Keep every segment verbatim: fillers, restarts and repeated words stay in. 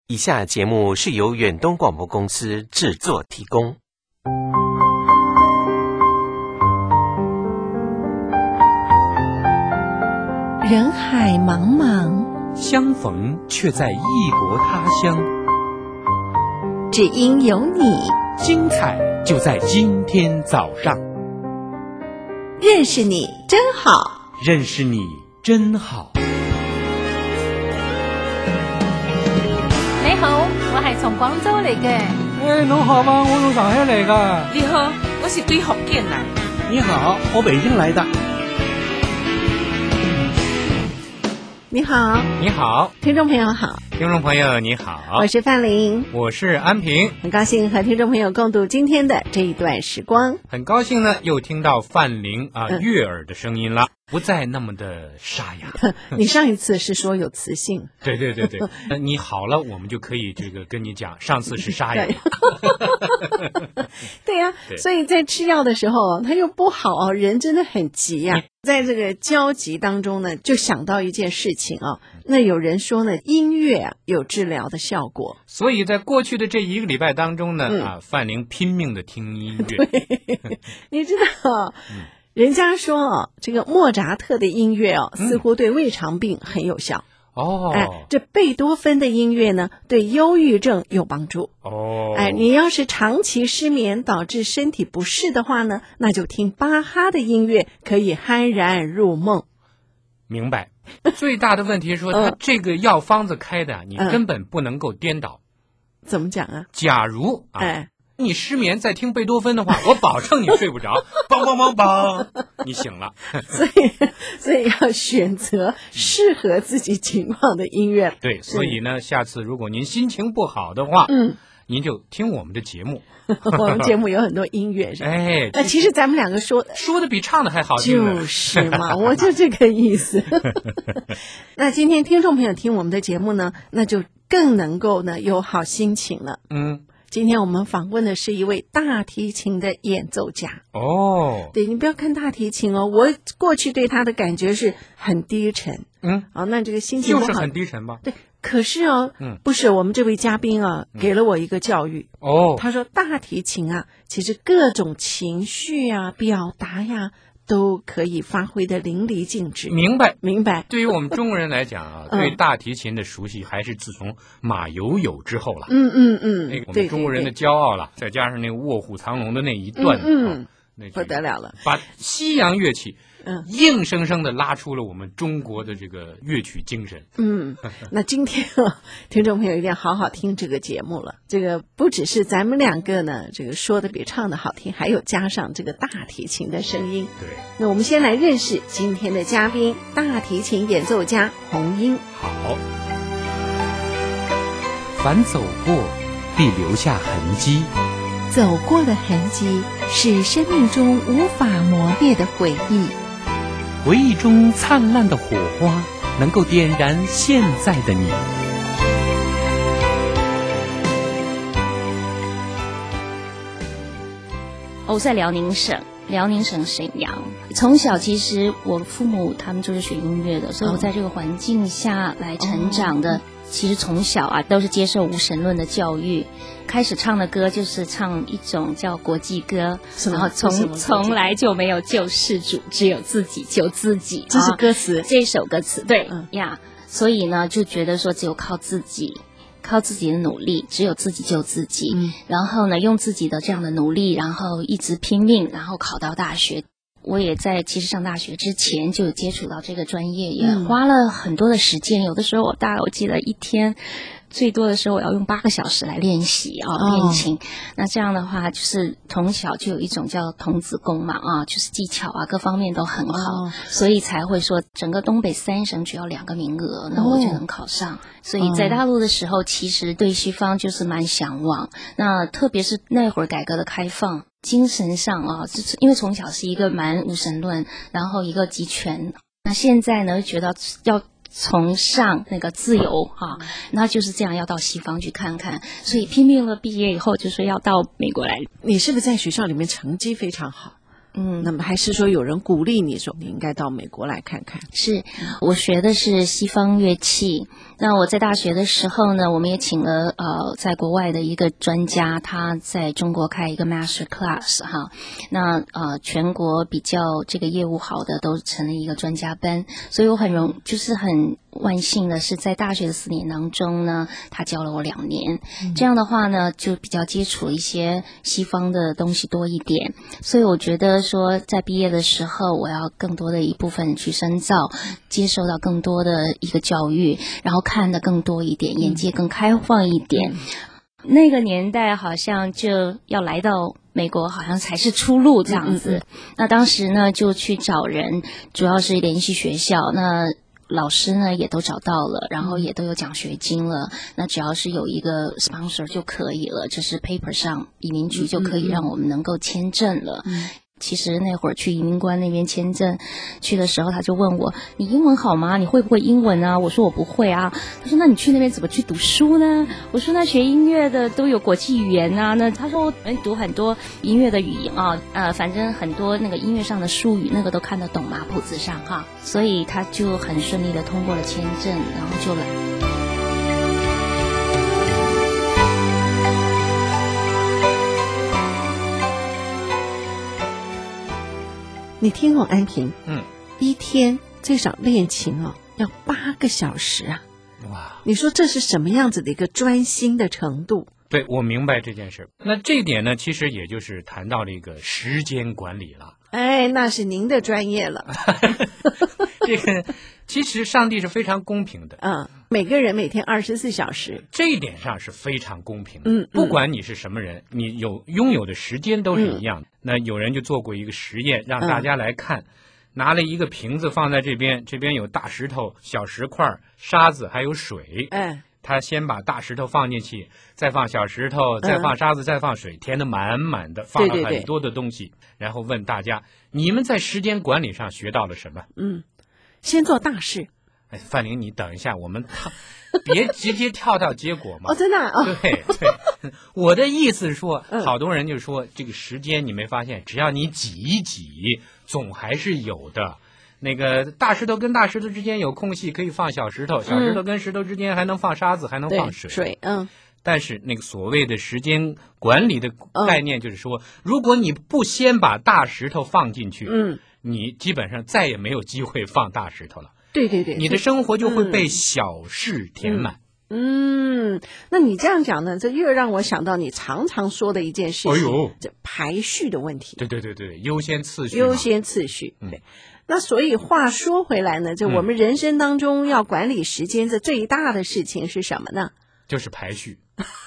以下节目是由远东广播公司制作提供。 人海茫茫， 相逢却在异国他乡。 只因有你， 精彩就在今天早上。 认识你真好， 认识你真好。 你好，我係從廣州嚟嘅。 誒，你好嗎？我從上海嚟㗎。 你好，我是對福建來。 你好，我北京來的。 你好， 你好， 聽眾朋友好， 聽眾朋友你好， 我是范玲， 我是安平， 很高興和聽眾朋友共度今天的這一段時光。 很高興呢，又聽到范玲啊嗯悅耳的聲音了，不再那麼的沙啞。 你上一次是說有磁性， 對對對對，呃、你好了，我們就可以這個跟你講，上次是沙啞。 對呀、啊，所以在吃藥的時候，他又不好，人真的很急呀、啊。在這個焦急當中呢，就想到一件事情啊。那有人說呢，音樂啊有治療的效果。 所以在過去的這一個禮拜當中呢， 嗯、 啊，范玲拼命的聽音樂。 對，你知道，嗯、人家說啊，這個莫扎特的音樂啊，似乎對胃腸病很有效。 哦， 哎，這貝多芬的音樂呢，對憂鬱症有幫助。 哦， 哎，你要是長期失眠導致身體不適的話呢，那就聽巴哈的音樂，可以酣然入夢。 明白。最大的問題是說，他這個藥方子開的，你根本不能夠顛倒。 嗯、怎麼講啊？ 假如啊， 哎， 你失眠再聽貝多芬的話，我保證你睡不着，梆梆梆梆，你醒了。 所以，所以要選擇適合自己情況的音樂。 對，所以呢，下次如果您心情不好的話，嗯，您就聽我們的節目。 我們節目有很多音樂，是吧？ 哎， 那其實咱們兩個說說的比唱的還好聽。 就是嘛，我就這個意思。那今天聽眾朋友聽我們的節目呢，那就更能夠呢有好心情了。 嗯。 今天我們訪問的是一位大提琴的演奏家。 哦， 對，你不要看大提琴哦，我過去對他的感覺是很低沉。 嗯， 哦，那這個心情不好就是很低沉吧？ 對，可是哦，嗯，不是，我們這位嘉賓啊，嗯、給了我一個教育。 哦， 他說大提琴啊，其實各種情緒啊、表達呀、啊，都可以發揮得淋漓盡致。 明白， 明白。 對於我們中國人來講啊，對大提琴的熟悉還是自從馬友友之後了。 嗯嗯嗯， 那個我們中國人的驕傲了，再加上那個臥虎藏龍的那一段， 嗯，嗯那不得了了， 把西洋樂器， 嗯， 硬生生的拉出了我們中國的這個樂曲精神。 嗯，那今天啊，聽眾朋友一定要好好聽這個節目了。這個不只是咱們兩個呢，這個說的比唱的好聽，還有加上這個大提琴的聲音。 對， 那我們先來認識今天的嘉賓，大提琴演奏家洪英。 好， 凡走過，必留下痕跡。 走過的痕跡是生命中無法磨滅的回憶， 回憶中燦爛的火花能夠點燃現在的你。 我在遼寧省，遼寧省瀋陽。從小其實我父母他們就是學音樂的，所以我在這個環境下來成長的。哦，其實從小啊都是接受無神論的教育，開始唱的歌就是唱一種叫國際歌，然後從從來就沒有救世主，只有自己救自己。 這是歌詞， 啊，這首歌詞對呀， 嗯 yeah, 所以呢就覺得說只有靠自己，靠自己的努力，只有自己救自己。嗯，然後呢用自己的這樣的努力，然後一直拼命，然後考到大學。我也在其實上大學之前就有接觸到這個專業，也花了很多的時間。有的時候我大概我記得一天最多的時候我要用八個小時來練習啊，練琴。那這樣的話就是從小就有一種叫童子功嘛啊，就是技巧啊各方面都很好，所以才會說整個東北三省只要兩個名額，那我就能考上。所以在大陸的時候其實對西方就是蠻向往，那特別是那會兒改革的開放，精神上啊，就是因為從小是一個蠻無神論，然後一個極權，那現在呢覺得要崇尚那個自由啊，那就是這樣要到西方去看看，所以拼命了畢業以後就說要到美國來。 你是不是在學校裡面成績非常好？ 嗯， 那么还是说有人鼓励你说你应该到美国来看看？ 是我学的是西方乐器。那我在大学的时候呢，我们也请了呃在国外的一个专家，他在中国开一个 master class 哈。那呃全国比较这个业务好的都成了一个专家班，所以我很容就是很万幸的是在大学的四年当中呢，他教了我两年，嗯、这样的话呢就比较接触一些西方的东西多一点，所以我觉得说在毕业的时候我要更多的一部分去深造，接受到更多的一个教育，然后看得更多一点，眼界更开放一点。嗯、那个年代好像就要来到美国好像才是出路这样子。嗯嗯嗯那当时呢就去找人，主要是联系学校，那老师呢也都找到了，然后也都有奖学金了，那只要是有一个 sponsor 就可以了，就是 paper 上移民局就可以让我们能够签证了。嗯其实那会儿去移民官那边签证去的时候，他就问我你英文好吗？你会不会英文啊？我说我不会啊。他说那你去那边怎么去读书呢？我说那学音乐的都有国际语言啊。那他说你读很多音乐的语言啊，呃，反正很多那个音乐上的术语那个都看得懂嘛，谱子上哈。所以他就很顺利的通过了签证，然后就来。 你听过安平？ 嗯， 一天最少练琴哦，要八个小时啊！哇，你说这是什么样子的一个专心的程度？ 对，我明白这件事。那这一点呢，其实也就是谈到了一个时间管理了。 哎，那是您的专业了。 这个其实上帝是非常公平的。 嗯，每个人每天二十四小时， 这一点上是非常公平的。 嗯，嗯不管你是什么人，你有拥有的时间都是一样的。嗯、那有人就做过一个实验，让大家来看，嗯、拿了一个瓶子放在这边，这边有大石头、小石块、沙子还有水。 哎。 他先把大石头放进去，再放小石头，再放沙子，再放水，填得满满的，放了很多的东西，对对对，然后问大家，你们在时间管理上学到了什么？ 嗯，先做大事。 哎，范玲，你等一下，我们别直接跳到结果嘛。 哦，真的啊？哦、 对对，我的意思是说，嗯、好多人就说这个时间，你没发现，只要你挤一挤，总还是有的。那个大石头跟大石头之间有空隙，可以放小石头；小石头跟石头之间还能放沙子，还能放水。 水，嗯。 但是那个所谓的时间管理的概念，就是说，嗯、如果你不先把大石头放进去，嗯，你基本上再也没有机会放大石头了。 对对对， 你的生活就会被小事填满。 嗯，嗯那你这样讲呢，这又让我想到你常常说的一件事情， 哎呦， 这排序的问题。 对对对对，优先次序。 优先次序，对。嗯那所以话说回来呢，就我们人生当中要管理时间，这最大的事情是什么呢？ 就是排序，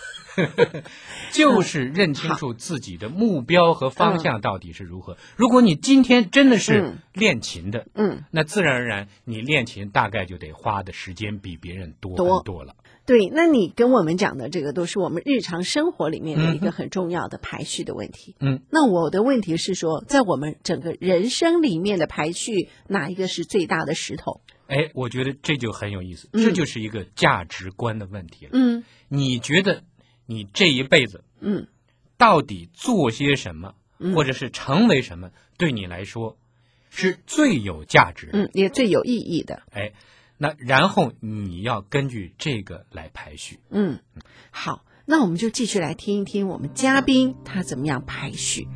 就是认清楚自己的目标和方向到底是如何。嗯、如果你今天真的是练琴的，嗯，那自然而然你练琴大概就得花的时间比别人多很多了。 对，那你跟我们讲的这个都是我们日常生活里面的一个很重要的排序的问题。嗯，那我的问题是说，在我们整个人生里面的排序，哪一个是最大的石头？ 哎，我觉得这就很有意思，嗯、这就是一个价值观的问题了。嗯，你觉得你这一辈子，嗯，到底做些什么，嗯、或者是成为什么，对你来说是最有价值的， 嗯，也最有意义的。 哎。那然后你要根据这个来排序。 嗯，好，那我们就继续来听一听我们嘉宾他怎么样排序。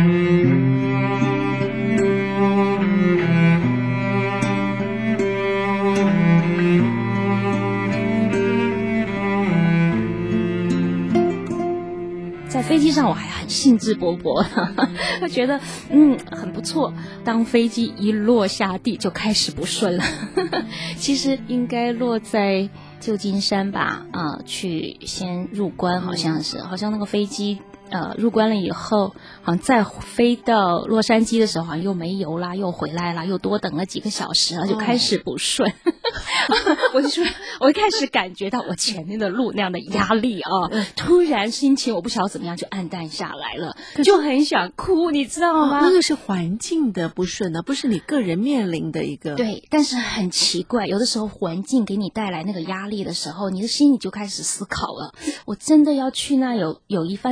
在飞机上我还很兴致勃勃，我觉得嗯很不错。当飞机一落下地就开始不顺了，其实应该落在旧金山吧，啊、呃，去先入关，好像是，好像那个飞机。呃，入关了以后，好像再飞到洛杉矶的时候，好像又没油啦，又回来啦，又多等了几个小时，然后就开始不顺。哦、我就说，我一开始感觉到我前面的路那样的压力啊，突然心情我不晓得怎么样就暗淡下来了，就很想哭，你知道吗？ 哦、那个是环境的不顺呢，不是你个人面临的一个。 对，但是很奇怪，有的时候环境给你带来那个压力的时候，你的心里就开始思考了：我真的要去那有有一番作为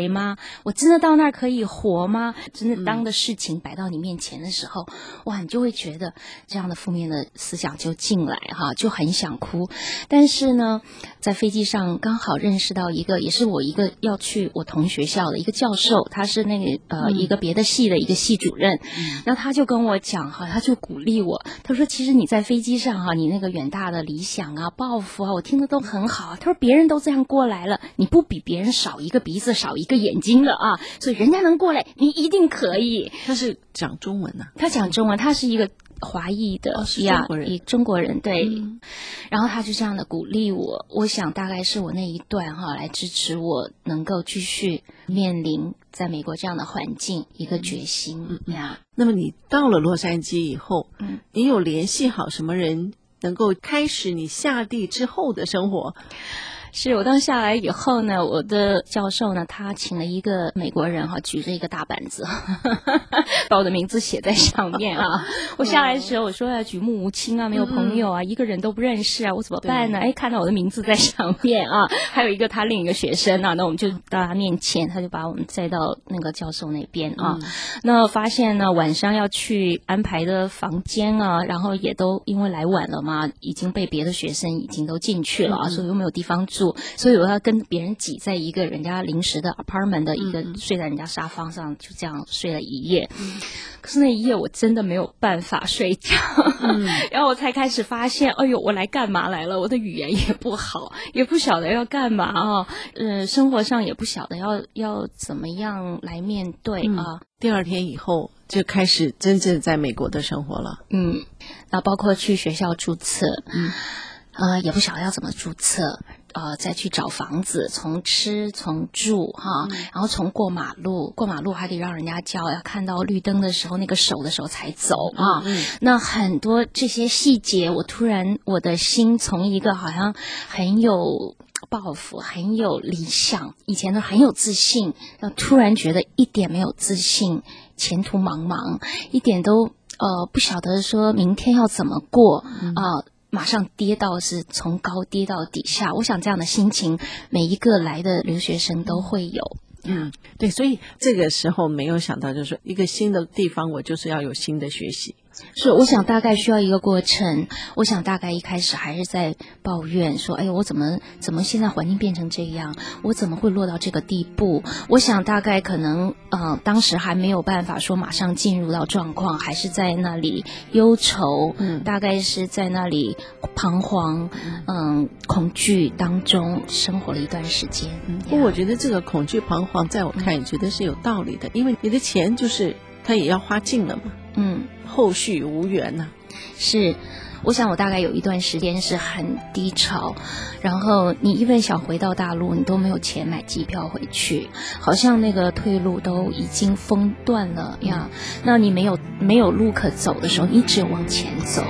为吗？我真的到那儿可以活吗？真的当的事情摆到你面前的时候，嗯、哇，你就会觉得这样的负面的思想就进来哈，就很想哭。但是呢，在飞机上刚好认识到一个，也是我一个要去我同学校的一个教授，他是那个呃、嗯、一个别的系的一个系主任，嗯、然后他就跟我讲哈，他就鼓励我，他说其实你在飞机上哈，你那个远大的理想啊、抱负啊，我听的都很好。他说别人都这样过来了，你不比别人少一个鼻子少一个眼睛的啊，所以人家能过来，你一定可以。 他是讲中文呢、啊？ 他讲中文，他是一个华裔的， 哦、是中国人， 中国人对、 嗯。 然后他就这样的鼓励我，我想大概是我那一段哈，来支持我能够继续面临在美国这样的环境一个决心呀、嗯嗯。 那么你到了洛杉矶以后，嗯，你有联系好什么人能够开始你下地之后的生活？ 是我当下来以后呢，我的教授呢，他请了一个美国人哈，举着一个大板子，把我的名字写在上面啊。我下来的时候，我说要举目无亲啊，没有朋友啊，嗯、一个人都不认识啊，我怎么办呢？哎，看到我的名字在上面啊，还有一个他另一个学生啊，那我们就到他面前，他就把我们载到那个教授那边啊。嗯、那发现呢，晚上要去安排的房间啊，然后也都因为来晚了嘛，已经被别的学生已经都进去了啊，嗯、所以又没有地方住。所以我要跟别人挤在一个人家临时的 apartment 的一个、嗯、睡在人家沙发上，就这样睡了一夜。嗯、可是那一夜我真的没有办法睡觉，嗯、然后我才开始发现，哎呦，我来干嘛来了？我的语言也不好，也不晓得要干嘛啊，呃，生活上也不晓得要要怎么样来面对啊。 嗯、第二天以后就开始真正在美国的生活了。 嗯，然后包括去学校注册，嗯，呃，也不晓得要怎么注册。呃，再去找房子，从吃从住哈，嗯、然后从过马路，过马路还得让人家叫，要看到绿灯的时候那个手的时候才走啊。嗯嗯、那很多这些细节，我突然我的心从一个好像很有抱负、很有理想，以前都很有自信，然后突然觉得一点没有自信，前途茫茫，一点都呃不晓得说明天要怎么过啊。嗯呃马上跌到是从高跌到底下，我想这样的心情每一个来的留学生都会有。 嗯，对，所以这个时候没有想到就是说一个新的地方我就是要有新的学习。 是，我想大概需要一个过程。我想大概一开始还是在抱怨说，哎呦，我怎么怎么现在环境变成这样，我怎么会落到这个地步。我想大概可能呃当时还没有办法说马上进入到状况，还是在那里忧愁，嗯，大概是在那里彷徨，嗯，恐惧当中生活了一段时间。 嗯，不过我觉得这个恐惧彷徨在我看也觉得是有道理的，因为你的钱就是它也要花尽了嘛，嗯，后续无缘呐、啊。 是，我想我大概有一段时间是很低潮，然后你一问想回到大陆，你都没有钱买机票回去，好像那个退路都已经封断了呀。嗯、那你没有没有路可走的时候，你只有往前走。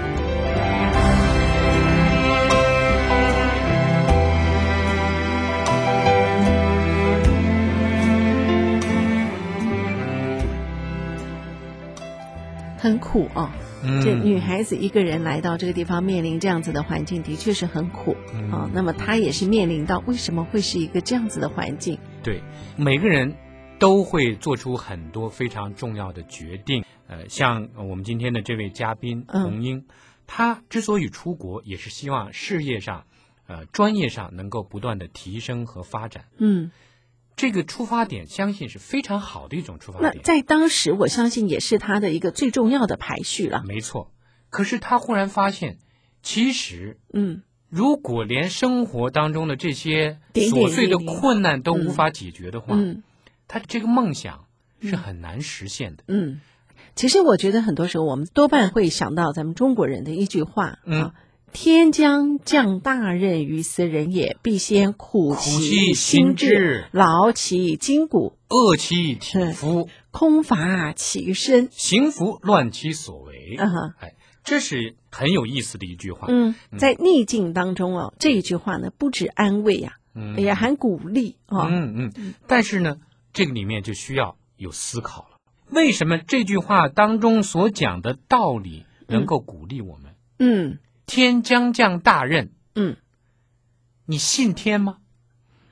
很苦啊、哦，这女孩子一个人来到这个地方，面临这样子的环境，的确是很苦啊、嗯哦。那么她也是面临到为什么会是一个这样子的环境？ 对，每个人都会做出很多非常重要的决定。呃，像我们今天的这位嘉宾洪英，嗯、她之所以出国，也是希望事业上、呃专业上能够不断的提升和发展。嗯。这个出发点相信是非常好的一种出发点。 那在当时我相信也是他的一个最重要的排序了。 没错，可是他忽然发现其实嗯，如果连生活当中的这些琐碎的困难都无法解决的话，嗯嗯、他这个梦想是很难实现的。 嗯，其实我觉得很多时候我们多半会想到咱们中国人的一句话、嗯、啊，天将降大任于斯人也，必先苦其心志，劳其筋骨， 饿其体肤， 空乏其身， 行拂乱其所为。uh-huh. 哎，这是很有意思的一句话。 嗯，在逆境当中哦，这一句话呢，不止安慰啊，嗯、也含鼓励哦。 嗯嗯。但是呢，这个里面就需要有思考了。为什么这句话当中所讲的道理能够鼓励我们？嗯。天将降大任，嗯，你信天吗？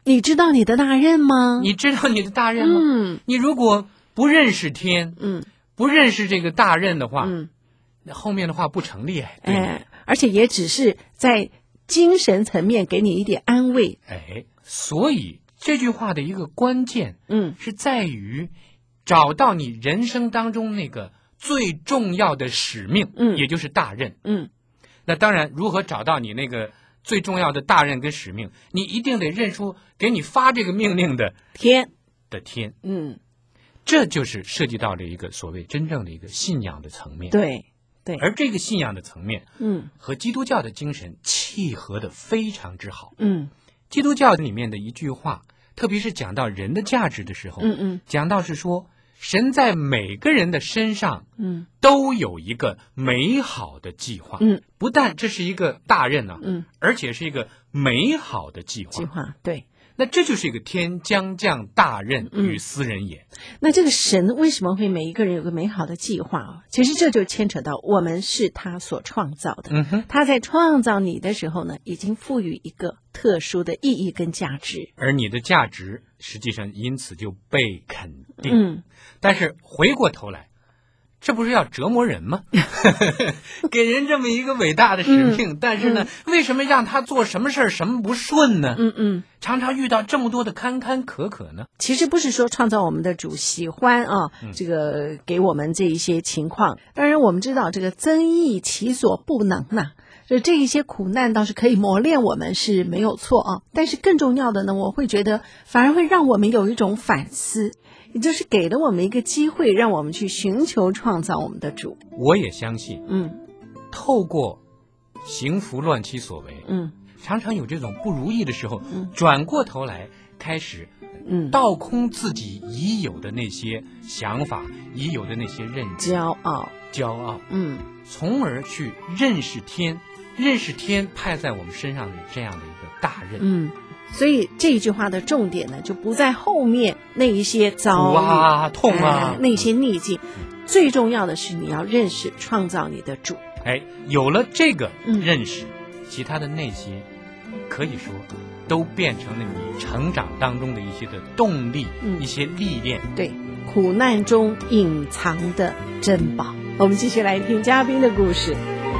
你知道你的大任吗？ 你知道你的大任吗？ 嗯， 你如果不认识天， 嗯， 不认识这个大任的话， 嗯， 那后面的话不成立。 哎，而且也只是在精神层面给你一点安慰。 哎，所以这句话的一个关键， 嗯， 是在于找到你人生当中那个最重要的使命， 嗯， 也就是大任， 嗯。 那当然，如何找到你那个最重要的大任跟使命，你一定得认出给你发这个命令的天的天， 嗯， 这就是涉及到了一个所谓真正的一个信仰的层面。 对对， 而这个信仰的层面， 嗯， 和基督教的精神契合的非常之好。 嗯， 基督教里面的一句话，特别是讲到人的价值的时候， 嗯嗯， 讲到是说，神在每个人的身上， 嗯， 都有一个美好的计划， 嗯， 不但这是一个大任啊， 嗯， 而且是一个美好的计划。 计划对。 那这就是一个天将降大任于斯人也。 嗯、那这个神为什么会每一个人有个美好的计划啊？其实这就牵扯到我们是他所创造的。 嗯哼， 他在创造你的时候呢，已经赋予一个特殊的意义跟价值， 而你的价值实际上因此就被肯定。 嗯， 但是回过头来，这不是要折磨人吗？给人这么一个伟大的使命， 嗯、 但是呢、嗯，为什么让他做什么事儿什么不顺呢？ 嗯嗯， 常常遇到这么多的坎坎坷坷呢？ 其实不是说创造我们的主喜欢啊， 嗯、 这个给我们这一些情况。当然，我们知道这个增益其所不能呐、啊。就这一些苦难倒是可以磨练我们是没有错啊，但是更重要的呢，我会觉得反而会让我们有一种反思，也就是给了我们一个机会，让我们去寻求创造我们的主。 我也相信， 嗯， 透过行拂乱其所为， 嗯， 常常有这种不如意的时候， 嗯， 转过头来开始， 嗯， 倒空自己已有的那些想法，已有的那些认知， 骄傲， 骄傲， 嗯， 从而去认识天。认识天派在我们身上的这样的一个大任， 嗯，所以这一句话的重点呢，就不在后面那一些遭遇啊、痛啊、 哎、那些逆境、嗯，最重要的是你要认识创造你的主。 哎，有了这个认识，嗯、其他的那些可以说都变成了你成长当中的一些的动力， 嗯、 一些历练。 对，苦难中隐藏的珍宝。我们继续来听嘉宾的故事。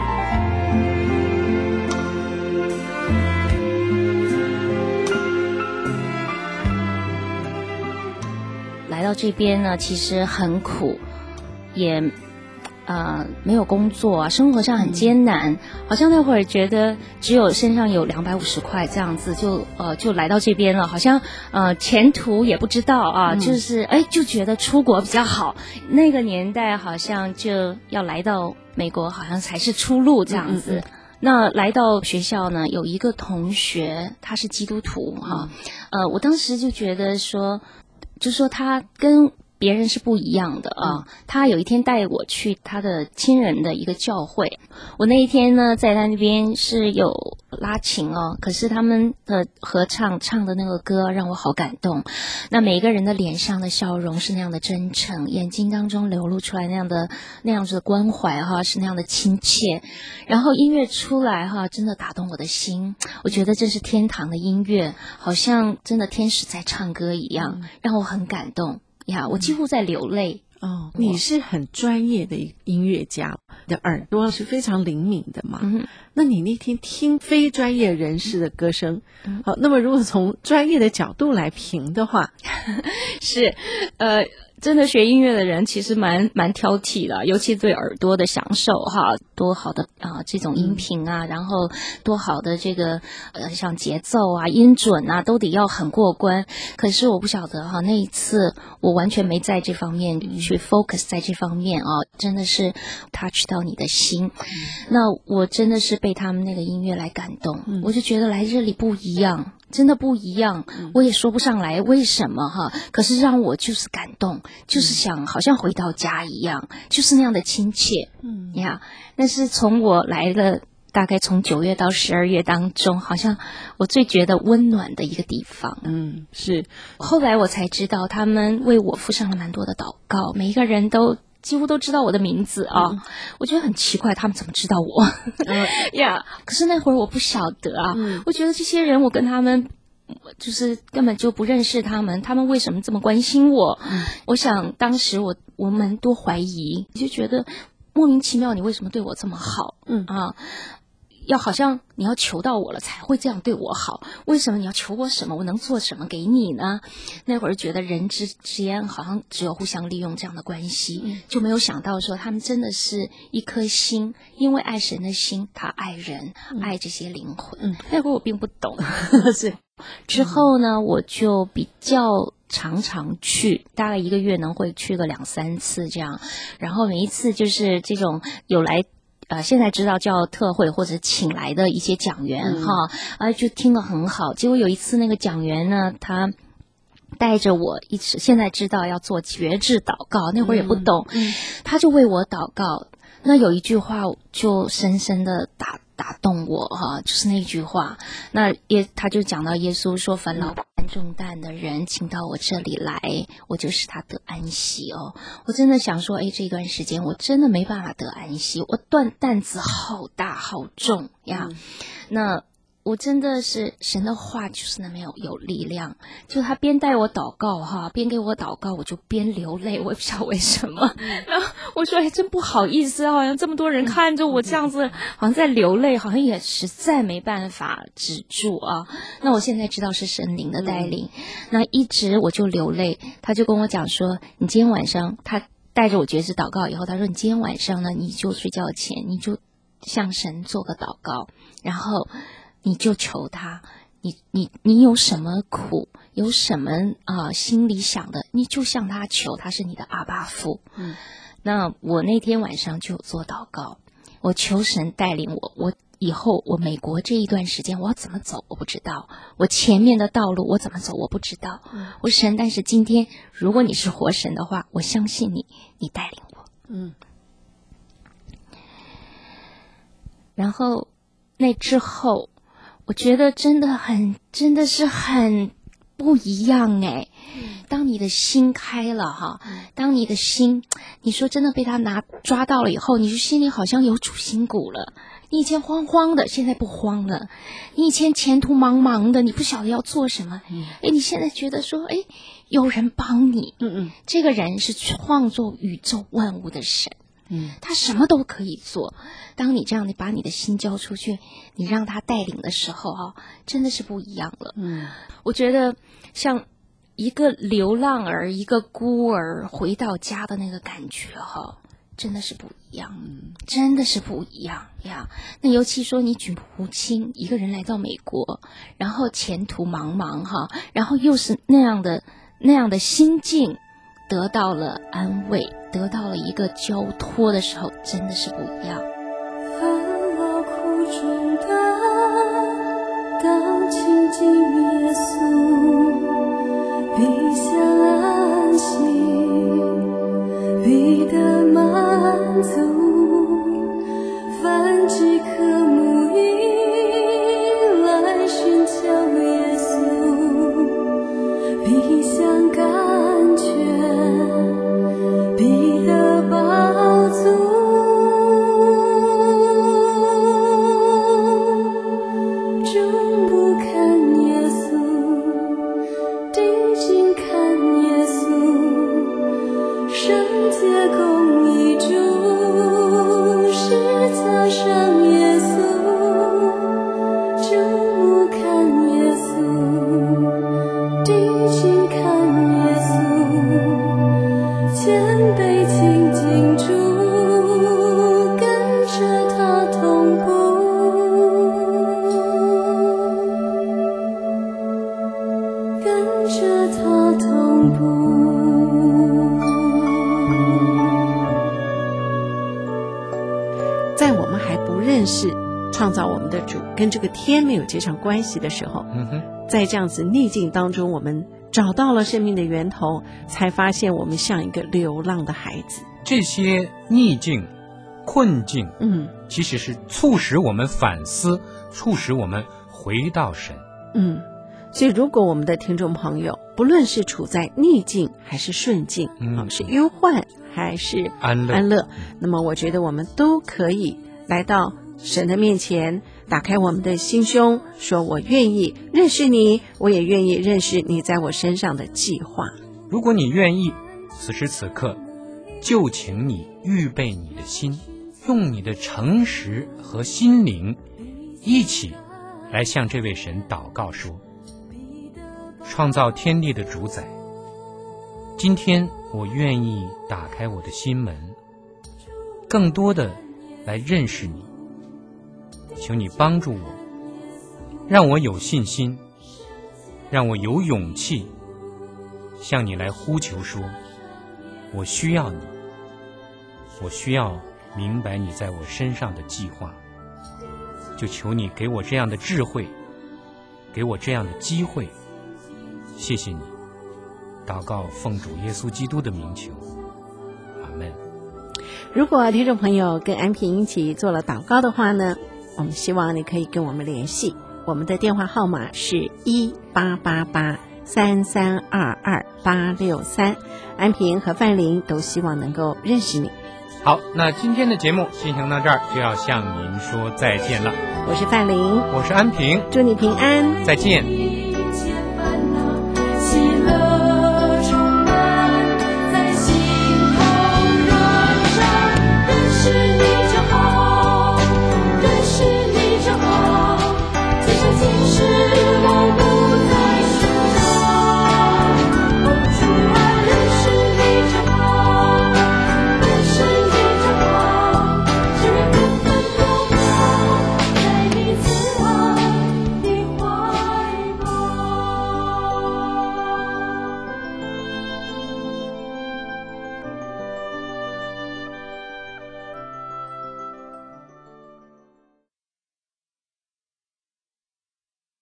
来到这边呢，其实很苦，也呃没有工作啊，生活上很艰难。嗯、好像那会儿觉得只有身上有两百五十块这样子，就呃就来到这边了。好像呃前途也不知道啊，嗯、就是哎就觉得出国比较好。那个年代好像就要来到美国，好像才是出路这样子。嗯嗯嗯那来到学校呢，有一个同学他是基督徒哈、嗯，呃，我当时就觉得说。就说他跟别人是不一样的啊、嗯！他有一天带我去他的亲人的一个教会，我那一天呢在他那边是有拉琴哦，可是他们的合唱唱的那个歌让我好感动。那每一个人的脸上的笑容是那样的真诚，眼睛当中流露出来那样的那样子的关怀哈，是那样的亲切。然后音乐出来哈，真的打动我的心。我觉得这是天堂的音乐，好像真的天使在唱歌一样，嗯、让我很感动。呀，我几乎在流泪。 哦，你是很专业的音乐家，你的耳朵是非常灵敏的嘛。嗯，那你那天听非专业人士的歌声，嗯、好，那么如果从专业的角度来评的话， 是，呃。真的学音乐的人其实蛮蛮挑剔的，尤其对耳朵的享受哈，多好的啊、呃、这种音频啊，然后多好的这个呃像节奏啊、音准啊，都得要很过关。可是我不晓得哈，那一次我完全没在这方面去 focus 在这方面啊，真的是 touch 到你的心。嗯、那我真的是被他们那个音乐来感动，嗯、我就觉得来这里不一样。真的不一样，我也说不上来为什么哈，可是让我就是感动，就是想好像回到家一样，就是那样的亲切，嗯呀。但是从我来了，大概从九月到十二月当中，好像我最觉得温暖的一个地方， 嗯，是。 后来我才知道，他们为我付上了蛮多的祷告，每一个人都。几乎都知道我的名字啊、嗯，我觉得很奇怪，他们怎么知道我？呀、嗯， yeah, 可是那会儿我不晓得啊、嗯，我觉得这些人我跟他们就是根本就不认识他们，他们为什么这么关心我？嗯、我想当时我我们多怀疑，就觉得莫名其妙，你为什么对我这么好？嗯啊。要好像你要求到我了才会这样对我好，为什么你要求我什么？我能做什么给你呢？那会儿觉得人之间好像只有互相利用这样的关系，嗯、就没有想到说他们真的是一颗心，因为爱神的心，他爱人，嗯、爱这些灵魂。嗯、那会儿我并不懂，是之后呢，我就比较常常去，大概一个月能会去个两三次这样，然后每一次就是这种有来。呃，现在知道叫特会或者请来的一些讲员、嗯、哈，啊，就听得很好。结果有一次那个讲员呢，他带着我一直，现在知道要做觉志祷告，那会儿也不懂，嗯嗯、他就为我祷告。那有一句话就深深的打打动我哈，就是那句话。那耶，他就讲到耶稣说：“凡劳苦重担的人，请到我这里来，我就使他得安息哦。”我真的想说，哎，这段时间我真的没办法得安息，我担担子好大好重呀。嗯、那我真的是神的话就是那么有有力量，就他边带我祷告哈，边给我祷告，我就边流泪，我也不知道为什么。嗯、然后我说，哎，真不好意思，好像这么多人看着我这样子，好像在流泪，好像也实在没办法止住啊。那我现在知道是神灵的带领，嗯、那一直我就流泪。他就跟我讲说，你今天晚上，他带着我觉知祷告以后，他说你今天晚上呢，你就睡觉前你就向神做个祷告，然后你就求他，你你你有什么苦，有什么啊、呃、心里想的，你就向他求，他是你的阿爸父。嗯，那我那天晚上就做祷告，我求神带领我，我以后我美国这一段时间我要怎么走我不知道，我前面的道路我怎么走我不知道。嗯、我神，但是今天如果你是活神的话，我相信你，你带领我。嗯，然后那之后。我觉得真的很，真的是很不一样哎。当你的心开了哈，当你的心，你说真的被他拿抓到了以后，你就心里好像有主心骨了。你以前慌慌的，现在不慌了。你以前前途茫茫的，你不晓得要做什么。哎，你现在觉得说，哎，有人帮你。嗯嗯，这个人是创造宇宙万物的神。嗯，他什么都可以做。当你这样，你把你的心交出去，你让他带领的时候啊，真的是不一样了。嗯，我觉得像一个流浪儿，一个孤儿回到家的那个感觉哈，真的是不一样，嗯，真的是不一样呀。那尤其说你举母亲一个人来到美国，然后前途茫茫哈，然后又是那样的那样的心境。得到了安慰，得到了一个交托的时候，真的是不一样。 烦劳苦重担，当亲近耶稣，必享安息，必得满足。凡饥渴慕义，来寻求耶稣，必享甘泉。必得饱足，终不看耶稣，定睛看耶稣，圣洁公义主，十架上耶稣，终不看耶稣，定睛看耶稣。谦卑亲近主，跟着他同步，跟着他同步。 在我们还不认识创造我们的主，跟这个天没有结上关系的时候，嗯哼，在这样子逆境当中，我们找到了生命的源头，才发现我们像一个流浪的孩子。 这些逆境、困境，嗯，其实是促使我们反思，促使我们回到神。 嗯，所以如果我们的听众朋友，不论是处在逆境还是顺境，嗯、啊，是忧患还是安乐，安乐，那么我觉得我们都可以来到神的面前， 打开我们的心胸，说我愿意认识你，我也愿意认识你在我身上的计划。 如果你愿意，此时此刻就请你预备你的心，用你的诚实和心灵一起来向这位神祷告说，创造天地的主宰，今天我愿意打开我的心门，更多的来认识你，求你帮助我，让我有信心，让我有勇气向你来呼求说，我需要你，我需要明白你在我身上的计划，就求你给我这样的智慧，给我这样的机会，谢谢你。祷告奉主耶稣基督的名求，阿们。 如果听众朋友跟安平一起做了祷告的话呢，我们希望你可以跟我们联系，我们的电话号码是一八八八三三二二八六三，安平和范玲都希望能够认识你。 好，那今天的节目进行到这儿，就要向您说再见了。 我是范玲， 我是安平， 祝你平安， 再见。